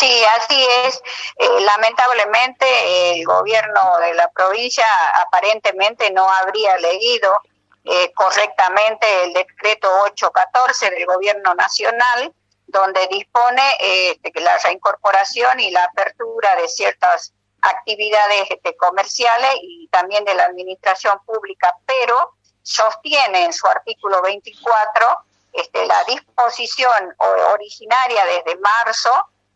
Sí, así es. Lamentablemente el gobierno de la provincia aparentemente no habría leído correctamente el decreto 814 del gobierno nacional, donde dispone que la reincorporación y la apertura de ciertas actividades comerciales y también de la administración pública, pero sostiene en su artículo 24 la disposición originaria desde marzo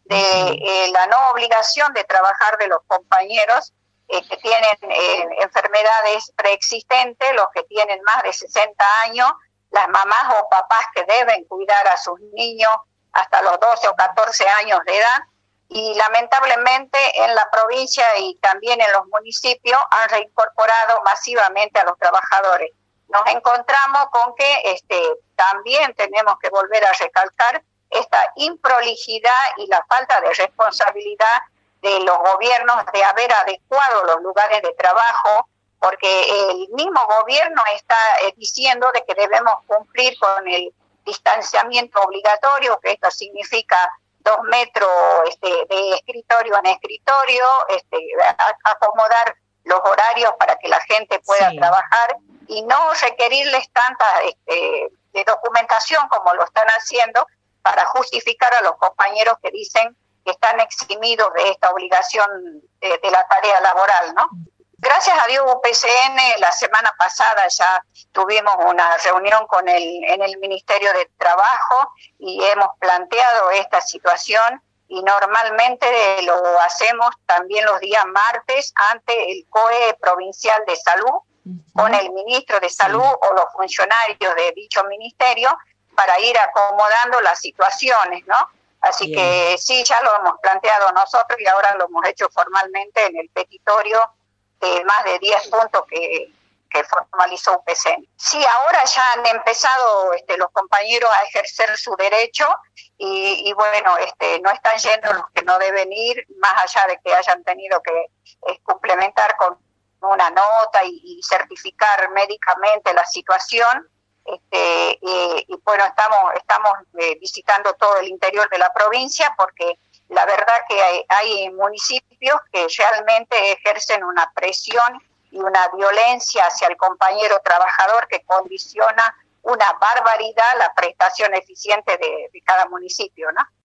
de la no obligación de trabajar de los compañeros que tienen enfermedades preexistentes, los que tienen más de 60 años, las mamás o papás que deben cuidar a sus niños hasta los 12 o 14 años de edad, y lamentablemente en la provincia y también en los municipios han reincorporado masivamente a los trabajadores. Nos encontramos con que también tenemos que volver a recalcar esta improlijidad y la falta de responsabilidad de los gobiernos de haber adecuado los lugares de trabajo, porque el mismo gobierno está diciendo de que debemos cumplir con el distanciamiento obligatorio, que esto significa 2 metros de escritorio en escritorio, acomodar los horarios para que la gente pueda trabajar y no requerirles tanta de documentación como lo están haciendo para justificar a los compañeros que dicen que están eximidos de esta obligación de la tarea laboral, ¿no? Gracias a Dios UPCN la semana pasada ya tuvimos una reunión en el Ministerio de Trabajo y hemos planteado esta situación y normalmente lo hacemos también los días martes ante el COE Provincial de Salud con el Ministro de Salud o los funcionarios de dicho ministerio para ir acomodando las situaciones, ¿no? Así que sí, ya lo hemos planteado nosotros y ahora lo hemos hecho formalmente en el petitorio de más de 10 puntos que formalizó UPCN. Sí, ahora ya han empezado los compañeros a ejercer su derecho y bueno, no están yendo los que no deben ir, más allá de que hayan tenido que complementar con una nota y certificar médicamente la situación. Y bueno, estamos visitando todo el interior de la provincia porque la verdad que hay municipios que realmente ejercen una presión y una violencia hacia el compañero trabajador que condiciona una barbaridad la prestación eficiente de cada municipio, ¿no?